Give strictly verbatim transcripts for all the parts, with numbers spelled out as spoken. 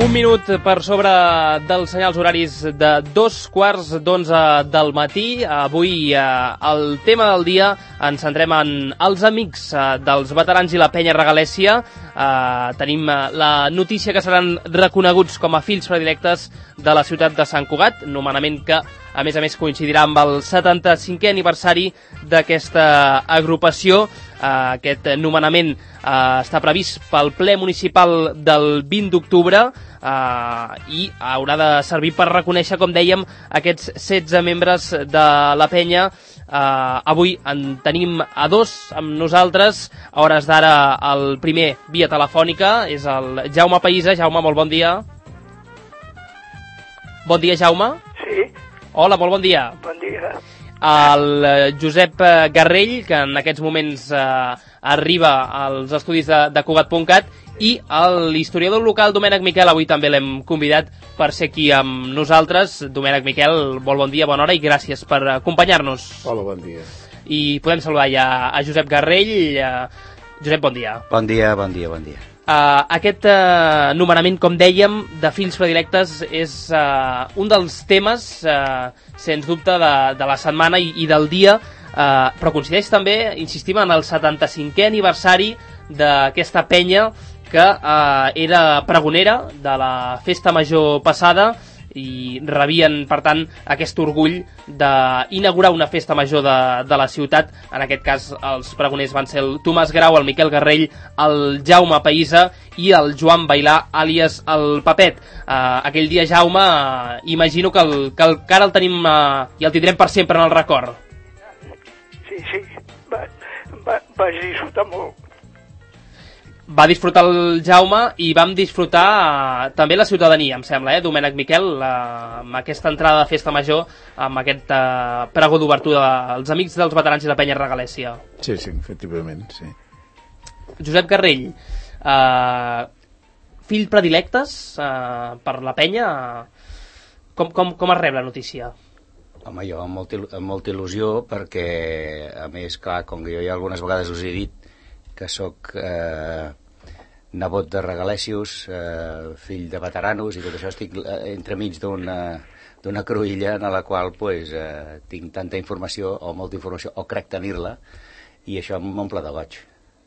Un minut per sobre dels senyals horaris de dos quarts d'onze del matí. Avui eh, el tema del dia ens centrem en els amics eh, dels veterans i la penya regalèssia. Eh, tenim eh, la notícia que seran reconeguts com a fills predilectes de la ciutat de Sant Cugat, nomenament que a més a més coincidirà amb el setanta-cinquè aniversari d'aquesta agrupació. Uh, aquest nomenament uh, està previst pel ple municipal del vint d'octubre uh, i haurà de servir per reconèixer, com dèiem, aquests setze membres de la penya. Uh, avui en tenim a dos amb nosaltres. A hores d'ara el primer via telefònica és el Jaume Païsa. Jaume, molt bon dia. Bon dia, Jaume. Sí. Hola, molt bon dia. Bon dia. El Josep Garrell, que en aquests moments eh, arriba als estudis de, de Cugat punt cat, i l'historiador local Domènec Miquel. Avui també l'hem convidat per ser aquí amb nosaltres. Domènec Miquel, molt bon dia, bona hora i gràcies per acompanyar-nos. Hola, bon dia. I podem saludar ja a Josep Garrell. Eh, Josep, bon dia. Bon dia, bon dia, bon dia. Uh, aquest uh, nomenament, com dèiem, de fills predilectes és uh, un dels temes, uh, sens dubte, de, de la setmana i, i del dia, uh, però coincideix també, insistim, en el setanta-cinquè aniversari d'aquesta penya que uh, era pregonera de la festa major passada i rebien, per tant, aquest orgull d'inaugurar una festa major de, de la ciutat. En aquest cas, els pregoners van ser el Tomàs Grau, el Miquel Garrell, el Jaume Païsa i el Joan Bailà, àlies el Papet. Uh, aquell dia, Jaume, uh, imagino que, el, que el, que ara el tenim uh, i el tindrem per sempre en el record. Sí, sí, va, va, vaig disfrutar molt. Va disfrutar el Jaume i vam disfrutar uh, també la ciutadania, em sembla, eh, Domènec Miquel, uh, amb aquesta entrada de festa major, amb aquest uh, pregó d'obertura dels amics dels veterans i la penya regalèssia. Sí, sí, efectivament, sí. Josep Garrell, uh, fill predilectes uh, per la penya, uh, com, com, com es rep la notícia? Home, jo amb, molt, amb molta il·lusió, perquè, a més, clar, com que jo ja algunes vegades us he dit que sóc eh, nebot de regalèssius, eh, fill de veteranos, i tot això estic eh, entremig d'una d'una cruïlla en la qual pues, eh, tinc tanta informació, o molta informació, o crec tenir-la, i això m'omple de goig.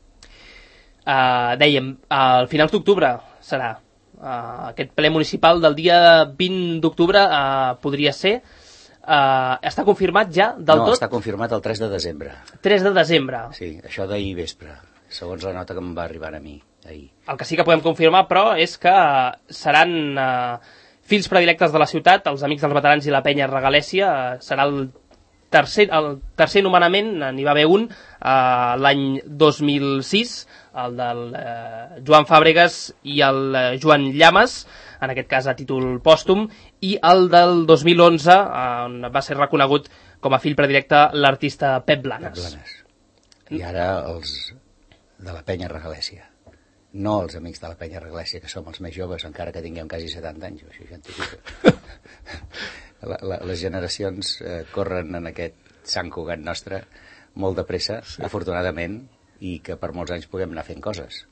Uh, dèiem, al finals d'octubre serà uh, aquest ple municipal del dia vint d'octubre, uh, podria ser. Uh, està confirmat ja del no, tot? No, està confirmat el tres de desembre. tres de desembre. Sí, això d'ahir vespre, segons la nota que em va arribar a mi ahir. El que sí que podem confirmar, però, és que seran uh, fills predilectes de la ciutat, els amics dels veterans i la penya regalèssia. Uh, serà el tercer, el tercer nomenament, n'hi va haver un uh, l'any dos mil sis, el del uh, Joan Fàbregas i el uh, Joan Llames, en aquest cas a títol pòstum, i el del dos mil onze, on va ser reconegut com a fill predilecte l'artista Pep Blanes. Pep Blanes. I ara els de la penya regalèssia. No els amics de la penya regalèssia, que som els més joves, encara que tinguem quasi setanta anys, o seixanta. la, la, les generacions eh, corren en aquest Sant Cugat nostre molt de pressa, sí. Afortunadament, i que per molts anys puguem anar fent coses.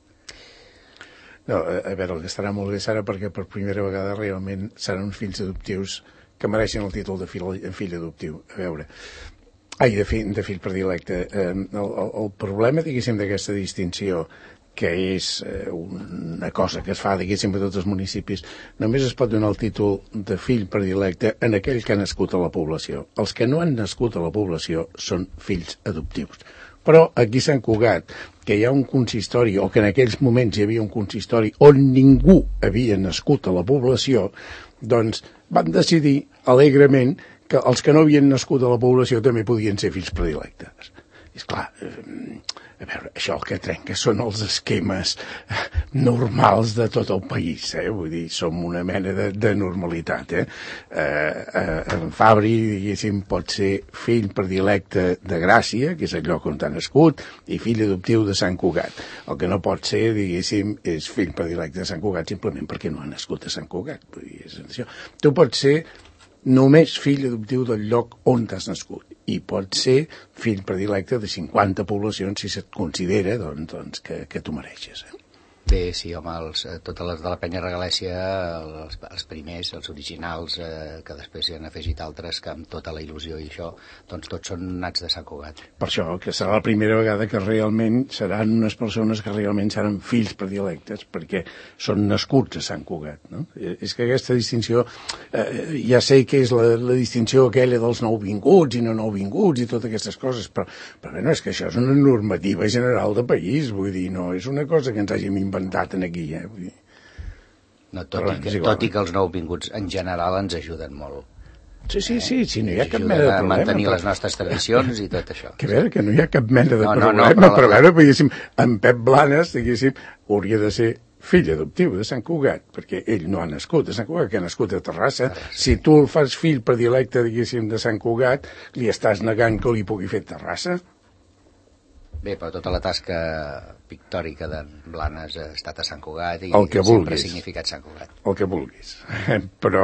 No, a veure, el que estarà molt bé serà perquè per primera vegada realment seran uns fills adoptius que mereixen el títol de fill, fill adoptiu. A veure, ai, de fill, de fill predilecte. Eh, el, el, el problema, diguéssim, d'aquesta distinció, que és eh, una cosa que es fa, diguéssim, a tots els municipis, només es pot donar el títol de fill predilecte en aquell que ha nascut a la població. Els que no han nascut a la població són fills adoptius. Però aquí a Sant Cugat, que hi ha un consistori, o que en aquells moments hi havia un consistori on ningú havia nascut a la població, doncs van decidir alegrement que els que no havien nascut a la població també podien ser fills predilectes. I esclar, eh, a veure, això el que trenca són els esquemes normals de tot el país, eh? Vull dir, som una mena de, de normalitat, eh? Eh, eh? En Fabri, diguéssim, pot ser fill predilecte de Gràcia, que és el lloc on ha nascut, i fill adoptiu de Sant Cugat. El que no pot ser, diguéssim, és fill predilecte de Sant Cugat simplement perquè no ha nascut a Sant Cugat. Vull dir, és això. Tu pots ser només fill adoptiu del lloc on t'has nascut, i pot ser fill predilecte de cinquanta poblacions si se't considera doncs, doncs, que, que tu mereixes. Eh? Bé, sí, home, els, totes les de la penya Regalèsia, els, els primers, els originals, eh, que després hi han afegit altres, que amb tota la il·lusió i això, doncs tots són nats de Sant Cugat. Per això, que serà la primera vegada que realment seran unes persones que realment seran fills predilectes, perquè són nascuts a Sant Cugat, no? És que aquesta distinció, eh, ja sé que és la, la distinció aquella dels nouvinguts i no nouvinguts i totes aquestes coses, però, però bé, no, és que això és una normativa general de país, vull dir, no és una cosa que ens hàgim inventat en aquí, eh? Vull dir. No, tot, i que, tot i que els nouvinguts en general ens ajuden molt. Sí, sí, sí, sí, no hi ha Ens cap ajuden mena de a problema. mantenir però... les nostres tradicions i tot això. Que a veure, que no hi ha cap mena de No, no, problema, no, però però a la- veure, diguéssim, en Pep Blanes, diguéssim, hauria de ser fill adoptiu de Sant Cugat, perquè ell no ha nascut a Sant Cugat, que ha nascut a Terrassa. Si tu el fas fill predilecte, diguéssim, de Sant Cugat, li estàs negant que li pugui fer Terrassa? Bé, però tota la tasca pictòrica d'en Blanes ha estat a Sant Cugat i El que sempre ha vulguis. significat Sant Cugat. El que vulguis. Però...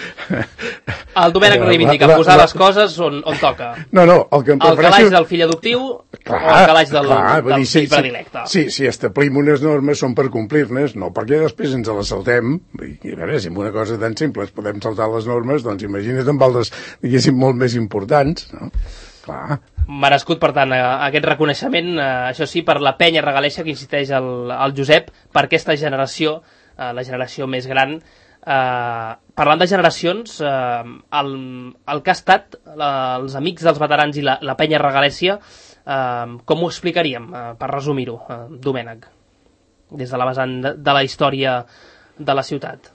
El Domènec reivindica La- la- posar la- les coses on, on toca. No, no, el que em El prefereixo... calaix del fill adoptiu o el calaix del, clar, vull del dir, sí, fill predilecte. Sí, sí, si establim unes normes són per complir-les, no perquè després ens les saltem. Vull dir, a veure, si amb una cosa tan simple es podem saltar les normes, doncs imagina't amb altres, diguéssim, molt més importants, no? Clar. Merescut, per tant, eh, aquest reconeixement, eh, això sí, per la penya Regalèsia que insisteix el, el Josep, per aquesta generació, eh, la generació més gran. Eh, parlant de generacions, eh, el, el que ha estat la, els amics dels veterans i la, la penya Regalèsia, eh, com ho explicaríem, eh, per resumir-ho, eh, Domènec, des de la vessant de, de la història de la ciutat?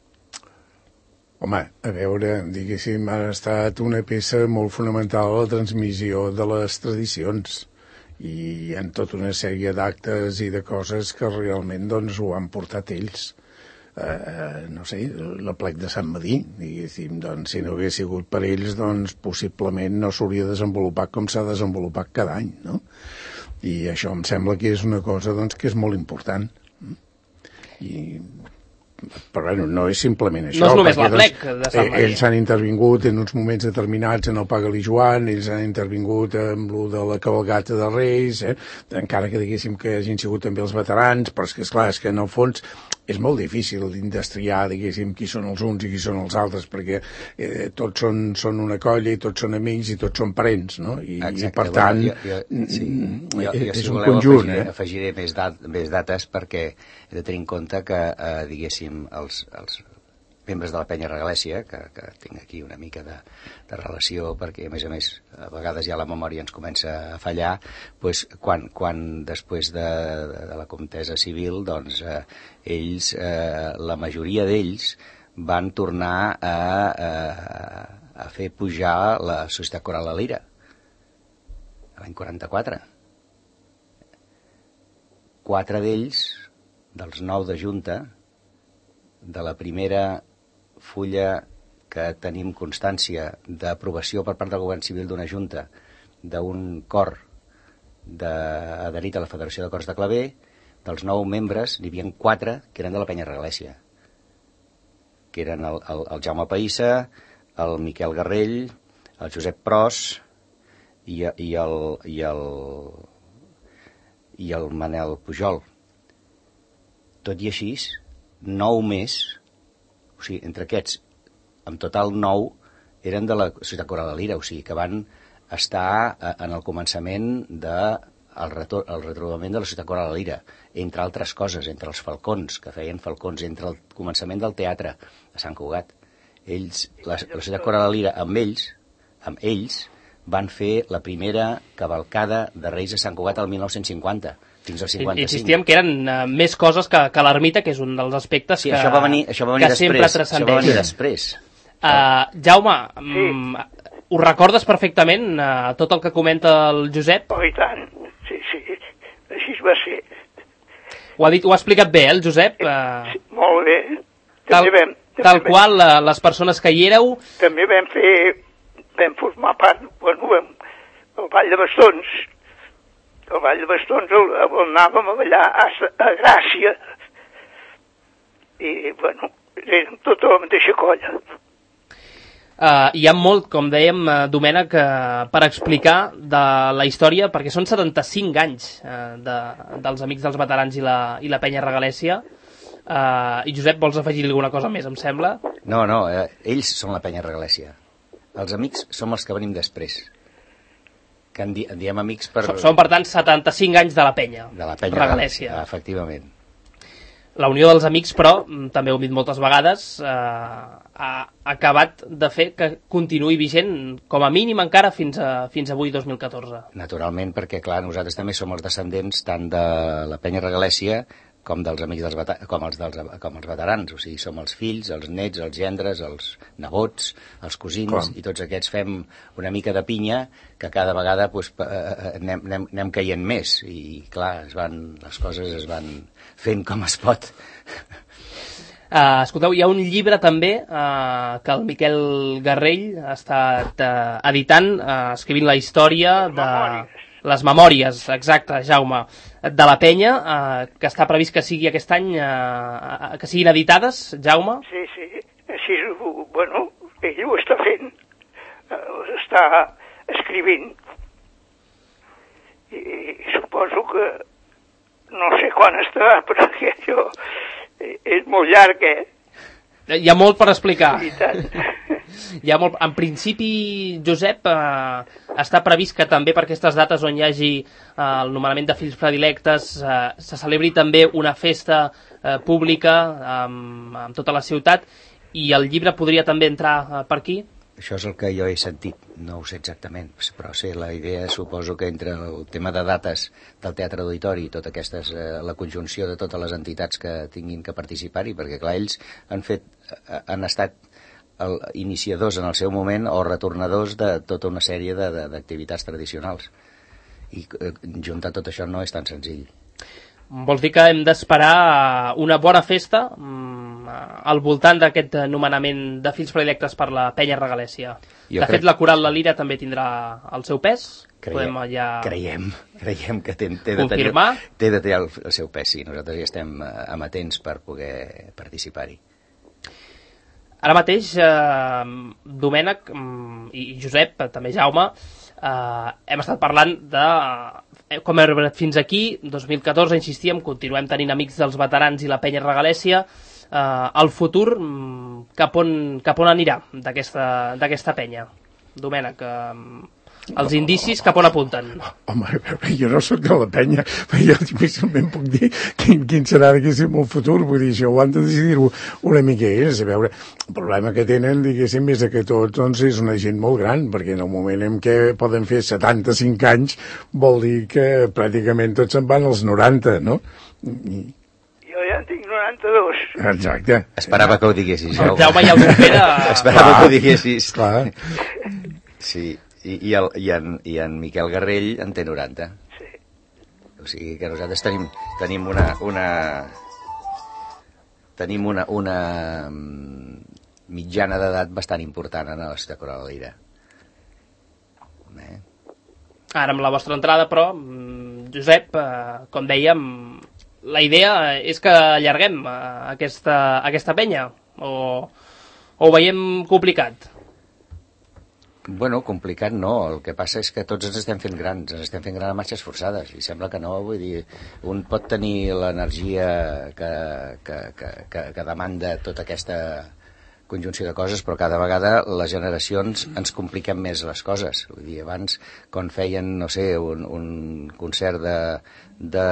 Home, a veure, diguéssim, ha estat una peça molt fonamental a la transmissió de les tradicions i hi ha tota una sèrie d'actes i de coses que realment doncs, ho han portat ells. Eh, no sé, la plec de Sant Madí, diguéssim, doncs, si no hagués sigut per ells, doncs possiblement no s'hauria desenvolupat com s'ha desenvolupat cada any, no? I això em sembla que és una cosa doncs, que és molt important. I... però bueno, no és simplement això. No és només perquè, la plec de Sant Madí. Ells han intervingut en uns moments determinats en el Paga-li Joan, ells han intervingut amb lo de la cavalgata de Reis, eh? Encara que diguéssim que hagin sigut també els veterans, però és que, esclar, és que en el fons és molt difícil d'indestriar, diguéssim, qui són els uns i qui són els altres, perquè eh, tots són, són una colla i tots són amics i tots són parents, no? I, i per tant, jo, jo, sí. jo, jo, és si un voleu, conjunt, afegiré, eh? afegiré més, dat, més dates perquè he de tenir en compte que, eh, diguéssim, els, els membres de la penya Regalèsia, que, que tinc aquí una mica de, de relació, perquè a més a més a vegades ja la memòria ens comença a fallar, doncs quan, quan després de, de, de la contesa civil, doncs eh, ells, eh, la majoria d'ells van tornar a, a, a fer pujar la Societat Coral La Lira l'any quaranta-quatre. Quatre d'ells, dels nou de junta, de la primera fulla que tenim constància d'aprovació per part del govern civil d'una junta d'un cor de, adherit a la Federació de Cors de Claver, dels nou membres n'hi havia quatre que eren de la penya Regalèsia, que eren el, el, el Jaume Païssa, el Miquel Garrell, el Josep Pros i, i, el, i, el, i el Manel Pujol. Tot i així, nou més, o sigui, entre aquests, en total nou, eren de la Societat Coral La Lira, o sigui, que van estar en el començament del retor, el retrobament de la Societat Coral La Lira, entre altres coses, entre els falcons, que feien falcons, entre el començament del teatre a Sant Cugat. Ells, la, la Societat Coral La Lira, amb ells, amb ells, van fer la primera cavalcada de Reis a Sant Cugat el mil nou-cents cinquanta, fins al cinquanta-cinc. Insistíem que eren uh, més coses que, que l'ermita, que és un dels aspectes sí, que, això va venir, això va venir que després, sempre això va transcendeix. venir després. Uh, Jaume, Sí. um, ho recordes perfectament, uh, tot el que comenta el Josep? Oh, i tant. Sí, sí. Així va ser. Ho ha, dit, ho ha explicat bé, eh, el Josep? Uh, Sí, molt bé. tal També vam, també tal vam, qual, uh, les persones que hi éreu... També vam fer, vam formar part, bueno, vam, el Ball de Bastons. El Ball de Bastons el, el anàvem a ballar a, a Gràcia. I, bueno, érem tota la mateixa colla. Uh, hi ha molt, com dèiem, uh, Domènec, uh, per explicar de la història, perquè són setanta-cinc anys uh, de, dels Amics dels Veterans i la, i la Penya Regalèsia. Uh, I Josep, vols afegir alguna cosa més, em sembla? No, no, eh, ells són la Penya Regalèsia. Els amics som els que venim després. Que en, di en diem amics per... Són, són, per tant, setanta-cinc anys de la Penya, de la Penya Regalèsia. Efectivament. La unió dels amics, però, també ho hem dit moltes vegades, eh, ha acabat de fer que continuï vigent, com a mínim encara, fins, a, fins avui, dos mil catorze. Naturalment, perquè, clar, nosaltres també som els descendents tant de la Penya Regalèsia com dels amics dels com els, dels, com els veterans. O sigui, som els fills, els nets, els gendres, els nebots, els cosins, clar. I tots aquests fem una mica de pinya que cada vegada pues, anem, anem, anem caient més. I, clar, es van, les coses es van fent com es pot. Uh, escolteu, hi ha un llibre també uh, que el Miquel Garrell ha estat uh, editant, uh, escrivint la història de... Les memòries, exacte, Jaume, de la Penya, eh, que està previst que sigui aquest any, eh, que siguin editades, Jaume? Sí, sí, així, bueno, ell ho està fent, eh, està escrivint, i, i suposo que no sé quan estarà, perquè això és molt llarg, eh? Hi ha molt per explicar. I tant. Hi ha molt... En principi, Josep, eh, està previst que també per aquestes dates on hi hagi eh, el nomenament de fills predilectes eh, se celebri també una festa eh, pública amb, amb tota la ciutat, i el llibre podria també entrar eh, per aquí? Això és el que jo he sentit, no ho sé exactament, però sí, la idea suposo que entre el tema de dates del Teatre Auditori i tota aquestes, eh, la conjunció de totes les entitats que tinguin que participar-hi, perquè clar, ells han fet, han estat el, iniciadors en el seu moment o retornadors de tota una sèrie d'activitats tradicionals, i eh, juntar tot això no és tan senzill. Vols dir que hem d'esperar una bona festa mm, al voltant d'aquest nomenament de fills predilectes per la Penya Regalèsia? Jo de fet, la Coral La Lira també tindrà el seu pes? Creiem, ja... creiem, creiem que té, té, de tenir, té de tenir el, el seu pes, sí. Nosaltres ja estem amatents per poder participar-hi. Ara mateix, eh, Domènec mm, i Josep, també Jaume, eh, hem estat parlant de... Com hem arribat fins aquí, dos mil catorze, insistíem, continuem tenint Amics dels Veterans i la Penya Regalèsia. Eh, el futur, cap on, cap on anirà d'aquesta penya? Domènec, eh, els indicis cap on apunten? Home, a veure, jo no sóc de la penya, però jo difícilment puc dir quin, quin serà diguéssim el futur, vull dir, això ho han de decidir-ho una mica ells. A veure, el problema que tenen, diguéssim, és que tots, doncs, és una gent molt gran, perquè en el moment en què poden fer setanta-cinc anys vol dir que pràcticament tots se'n van als noranta, no? I... Jo ja en tinc noranta-dos. Exacte. Esperava que ho diguessis, Jaume. Jaume ja ho espera. Esperava que ho diguessis. Clar. Sí. I, i, el, i, en, i en Miquel Garrell en té noranta. Sí. O sigui que nosaltres tenim, tenim una, una tenim una, una mitjana d'edat bastant important en la ciutat Coral La Lira. Eh? Ara amb la vostra entrada, però, Josep, eh, com dèiem, la idea és que allarguem eh, aquesta, aquesta penya, o, o ho veiem complicat? Bueno, complicat no, el que passa és que tots ens estem fent grans, ens estem fent grans a marxes forçades, i sembla que no, vull dir, un pot tenir l'energia que, que, que, que, que demanda tota aquesta conjunció de coses, però cada vegada les generacions ens compliquem més les coses. Vull dir, abans, quan feien, no sé, un, un concert de... de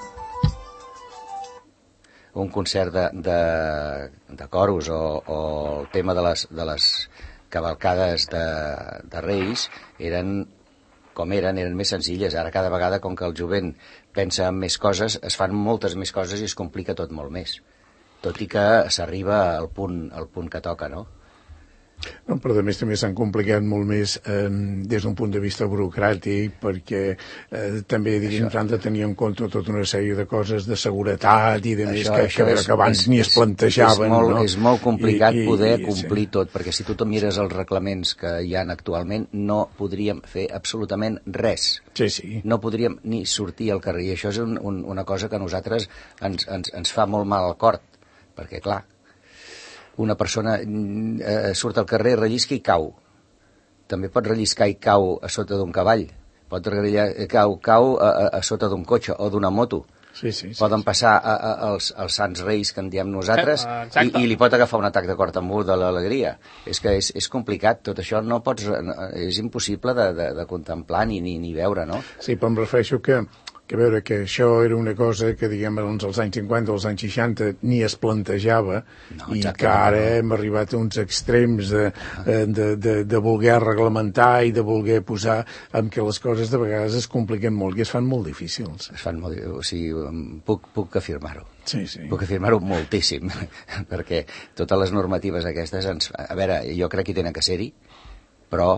un concert de, de, de coros o, o el tema de les... De les cavalcades de, de Reis eren com eren, eren més senzilles. Ara cada vegada, com que el jovent pensa en més coses, es fan moltes més coses i es complica tot molt més. Tot i que s'arriba al punt, al punt que toca, no? No, però a més també s'han complicat molt més eh, des d'un punt de vista burocràtic, perquè eh, també diguem, han de tenir en compte tota una sèrie de coses de seguretat i de més que, que, és, que abans és, ni es plantejaven. És molt, no? és molt complicat I, i, poder i, complir sí. tot, perquè si tu te mires els reglaments que hi ha actualment, no podríem fer absolutament res. Sí, sí. No podríem ni sortir al carrer, i això és un, un, una cosa que a nosaltres ens, ens, ens fa molt mal al cor, perquè clar, una persona eh, surt al carrer, rellisca i cau. També pot relliscar i cau a sota d'un cavall. Pot relliscar, cau, cau a, a, a sota d'un cotxe o d'una moto. Sí, sí, sí, Poden sí. passar a, a, als, als Sants Reis, que en diem nosaltres, eh, i, i li pot agafar un atac de cor tambor de l'alegria. És que és, és complicat, tot això no pots, és impossible de, de, de contemplar ni, ni, ni veure, no? Sí, però em refereixo que, que veure que això era una cosa que, diguem, doncs, als anys cinquanta o als anys seixanta ni es plantejava, no, i que ara no. hem arribat a uns extrems de, de, de, de voler reglamentar i de voler posar en què les coses de vegades es compliquen molt i es fan molt difícils. Es fan molt, o sigui, puc, puc afirmar-ho. Sí, sí. Puc afirmar-ho moltíssim, perquè totes les normatives aquestes, ens, a veure, jo crec que tenen que ser-hi, però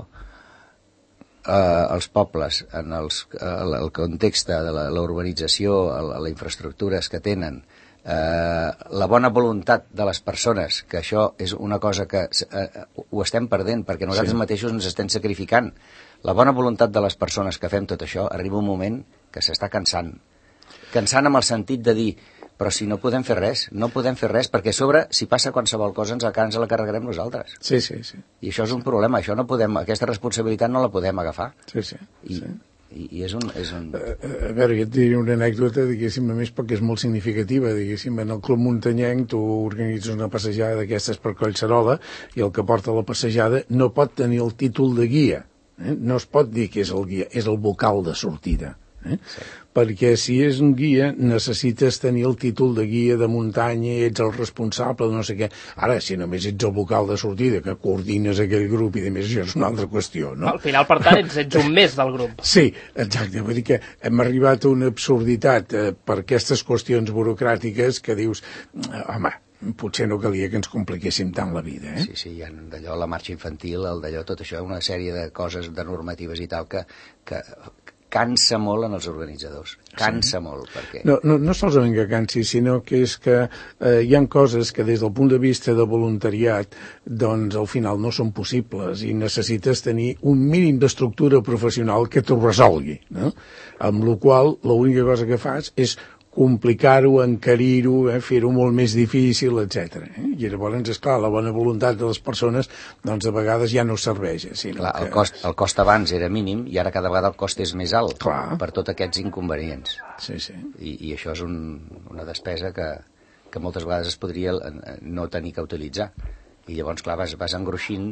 eh, els pobles, en els, el, el context de la, la urbanització, les infraestructures que tenen, eh, la bona voluntat de les persones, que això és una cosa que eh, ho estem perdent, perquè nosaltres sí. mateixos ens estem sacrificant. La bona voluntat de les persones que fem tot això arriba un moment que s'està cansant. Cansant amb el sentit de dir, però si no podem fer res, no podem fer res, perquè a sobre, si passa qualsevol cosa, ens, ens la carregarem nosaltres. Sí, sí, sí. I això és un problema, això no podem, aquesta responsabilitat no la podem agafar. Sí, sí. I, sí. i, i és un... És un... A, a veure, jo et diré una anècdota, diguéssim, a més, perquè és molt significativa, diguéssim, en el Club Muntanyenc tu organitzes una passejada d'aquestes per Collserola i el que porta la passejada no pot tenir el títol de guia, eh? No es pot dir que és el guia, és el vocal de sortida. Eh? Sí. Perquè si és un guia necessites tenir el títol de guia de muntanya, ets el responsable de no sé què. Ara, si només ets el vocal de sortida, que coordines aquell grup i de més, això és una altra qüestió, no? Al final, per tant, ets, ets un més del grup. Sí, exacte. Vull dir que hem arribat a una absurditat eh, per aquestes qüestions burocràtiques que dius, home, potser no calia que ens compliquéssim tant la vida, eh? Sí, sí, hi ha d'allò, la marxa infantil, el d'allò, tot això, una sèrie de coses, de normatives i tal, que, que cansa molt en els organitzadors. Cansa sí. molt, perquè... No, no, no solament que cansi, sinó que és que eh, hi ha coses que des del punt de vista de voluntariat doncs al final no són possibles i necessites tenir un mínim d'estructura professional que t'ho resolgui, no? Amb la qual l'única cosa que fas és complicar-ho, encarir-ho, eh, fer-ho molt més difícil, etcètera. Eh? I llavors, esclar, la bona voluntat de les persones, doncs, a vegades ja no serveix. Sinó clar, que... el, cost, el cost abans era mínim i ara cada vegada el cost és més alt. Clar. Per tots aquests inconvenients. Sí, sí. I, i això és un, una despesa que, que moltes vegades es podria no tenir que utilitzar. I llavors, clar, vas, vas engruixint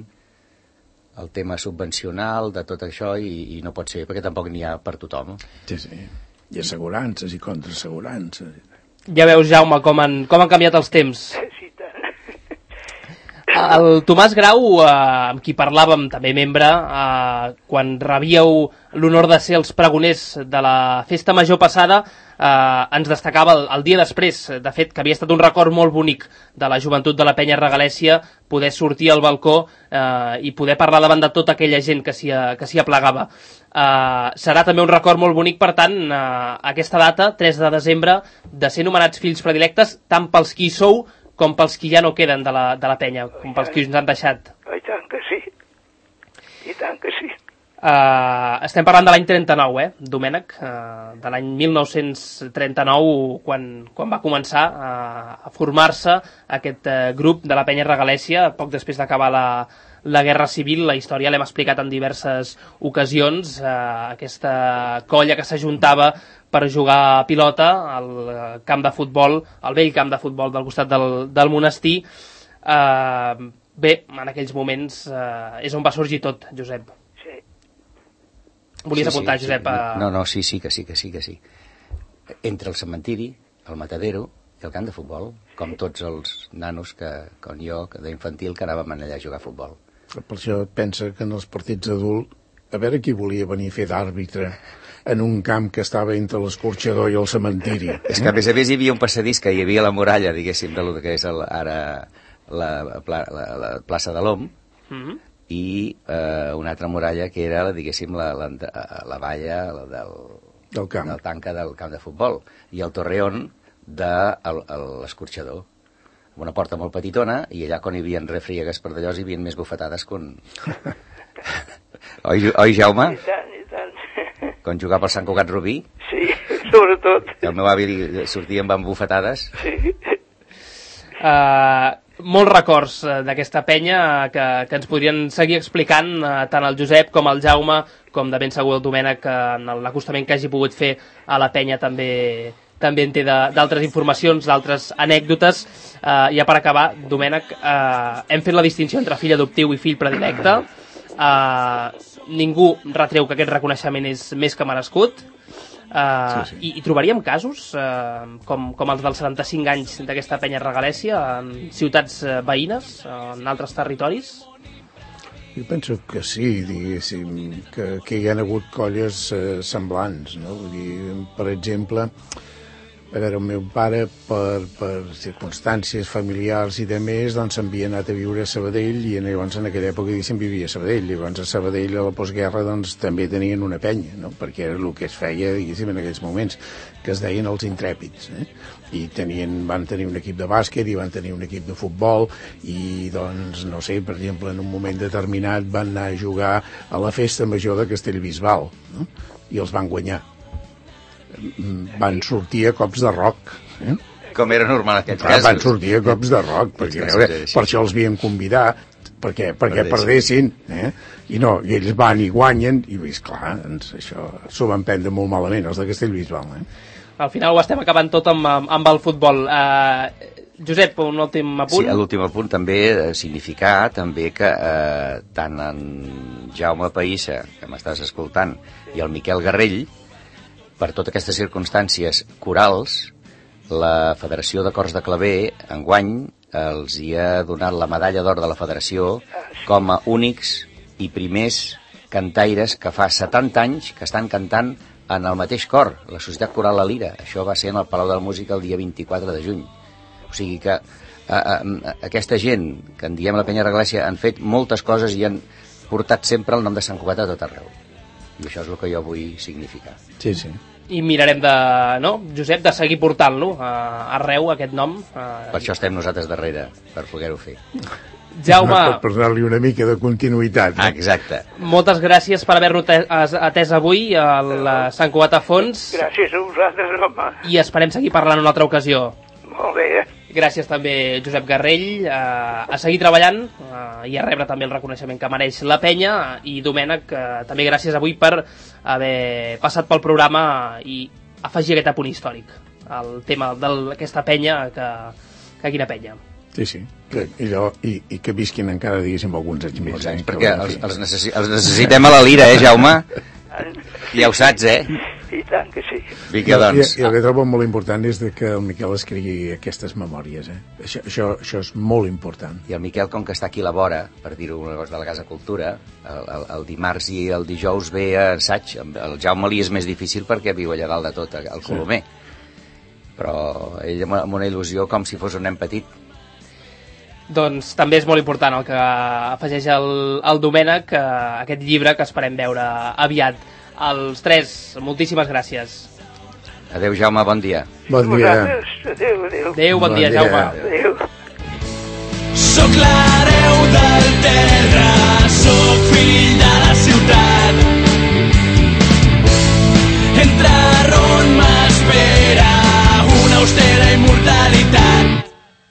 el tema subvencional de tot això i, i no pot ser, perquè tampoc n'hi ha per tothom. Sí, sí. I assegurances i contraassegurances. Ja veus, Jaume, com han, com han canviat els temps. Sí, tant. El Tomàs Grau, eh, amb qui parlàvem, també membre, eh, quan rebíeu l'honor de ser els pregoners de la festa major passada, eh, ens destacava el, el dia després, de fet, que havia estat un record molt bonic de la joventut de la Penya Regalèssia, poder sortir al balcó eh, i poder parlar davant de tota aquella gent que s'hi que s'hi aplegava. Uh, serà també un record molt bonic, per tant, uh, aquesta data, tres de desembre, de ser nomenats fills predilectes, tant pels qui hi sou com pels qui ja no queden de la, de la penya, com pels qui us han deixat. I tant que sí. I tant que sí. Uh, estem parlant de l'any trenta-nou, eh, Domènec, uh, de l'any mil nou-cents trenta-nou, quan, quan va començar uh, a formar-se aquest uh, grup de la Penya Regalèssia, poc després d'acabar la, la Guerra Civil. La història l'hem explicat en diverses ocasions, uh, aquesta colla que s'ajuntava per jugar a pilota al camp de futbol, al vell camp de futbol del costat del, del monestir. Uh, bé, en aquells moments uh, és on va sorgir tot, Josep. Volies sí, apuntar, sí, Josep? Sí. No, no, sí, sí, que sí, que sí, que sí. Entre el cementiri, el matadero i el camp de futbol, com tots els nanos que, com jo, d'infantil, que anàvem allà a jugar a futbol. Per això et pensa que en els partits adults, a veure qui volia venir a fer d'àrbitre en un camp que estava entre l'escorxador i el cementiri. Eh? És que a més a més hi havia un passadís que hi havia la muralla, diguéssim, de lo que és el, ara la, la, la, la plaça de l'Om, mm-hmm. i eh, una altra muralla que era, diguéssim, la, la, la valla del, del camp, del tanca del camp de futbol, i el torreón de l'escorxador, amb una porta molt petitona, i allà quan hi havia refriegues per d'allò hi havia més bufetades quan... oi, oi, Jaume? I tant, i tant. Quan jugava al Sant Cugat Rubí? Sí, sobretot. El meu avi sortia amb bufetades. Sí. Uh, molts records d'aquesta penya que, que ens podrien seguir explicant tant el Josep com el Jaume, com de ben segur el Domènec, en l'acostament que hagi pogut fer a la penya també també en té d'altres informacions, d'altres anècdotes. Uh, ja per acabar, Domènec, uh, hem fet la distinció entre fill adoptiu i fill predilecte. Uh, ningú retreu que aquest reconeixement és més que merescut. Uh, sí, sí. I, I trobaríem casos uh, com, com els dels setanta-cinc anys d'aquesta penya regalèssia en ciutats uh, veïnes, uh, en altres territoris? Jo penso que sí, diguéssim, que, que hi ha hagut colles uh, semblants, no? Vull dir, per exemple, a veure, el meu pare, per, per circumstàncies familiars i de més, doncs s'havia anat a viure a Sabadell, i llavors en aquella època diguéssim vivia a Sabadell. Llavors a Sabadell a la postguerra doncs també tenien una penya, no? Perquè era el que es feia, diguéssim, en aquells moments, que es deien els intrèpids, eh? I tenien, van tenir un equip de bàsquet i van tenir un equip de futbol, i doncs, no sé, per exemple, en un moment determinat van anar a jugar a la festa major de Castellbisbal, no? I els van guanyar. Van sortir a cops de roc, eh? Com era normal en aquests Clar, casos. van sortir a cops de roc, perquè a veure, per això els havien convidat, perquè, perquè perdessin, eh? I no, i ells van i guanyen, i esclar, doncs això s'ho van prendre molt malament, els de Castellbisbal, eh? Al final ho estem acabant tot amb, amb el futbol. Uh, Josep, un últim apunt? Sí, l'últim apunt també eh, significar també que eh, tant en Jaume Païssa, que m'estàs escoltant, i el Miquel Garrell, per totes aquestes circumstàncies corals, la Federació de Cors de Claver enguany els hi ha donat la medalla d'or de la Federació com a únics i primers cantaires que fa setanta anys que estan cantant en el mateix cor, la Societat Coral La Lira. Això va ser en el Palau de la Música el dia vint-i-quatre de juny. O sigui que a, a, a, aquesta gent que en diem la Penya Regalèssia han fet moltes coses i han portat sempre el nom de Sant Cugat a tot arreu. I això és el que jo vull significar. Sí, sí. I mirarem de, no, Josep, de seguir portant-lo uh, arreu, aquest nom. Uh, per això estem nosaltres darrere, per poder-ho fer. Jaume... Per donar-li una mica de continuïtat. Ah, exacte. Moltes gràcies per haver-nos atès avui al Sant Cugat a Fons. Gràcies a vosaltres, home. I esperem seguir parlant en una altra ocasió. Molt bé, eh? Gràcies també, Josep Garrell, eh, a seguir treballant eh, i a rebre també el reconeixement que mereix la penya. I Domènec, eh, també gràcies avui per haver passat pel programa i afegir aquest apunt històric, el tema d'aquesta penya, que, que quina penya. Sí, sí, que, i, allò, i, i que visquin encara, diguéssim, alguns anys més. Molts anys, perquè els, els, necessi els necessitem a la Lira, eh, Jaume? Ja ho saps, eh? I tant que sí. Vinga, doncs. I, i el que trobo molt important és de que el Miquel escrigui aquestes memòries, eh? Això, això, això és molt important. I el Miquel, com que està aquí a la vora, per dir-ho una cosa de la Casa Cultura, el, el, el dimarts i el dijous ve a assaig. El Jaume li és més difícil perquè viu allà dalt de tot, al Colomer. Sí. Però ell amb una il·lusió com si fos un nen petit. Doncs també és molt important el que afegeix el, el Domènec, aquest llibre que esperem veure aviat. Els tres, moltíssimes gràcies. Adéu, Jaume, bon dia. Bon dia. Adéu, adéu. Adéu, bon, bon dia, dia, Jaume. Adéu. Soc l'hereu del terra, soc fill de la ciutat. Entre on m'espera una austera immortalitat.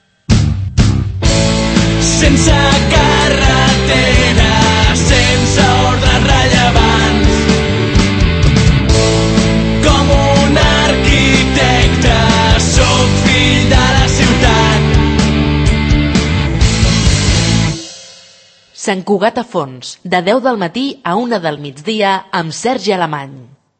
Sense carretera, sense ordres rellevants. Com un arquitecte, soc fill de la ciutat. Sant Cugat a Fons, de deu del matí a una del migdia, amb Sergi Alemany.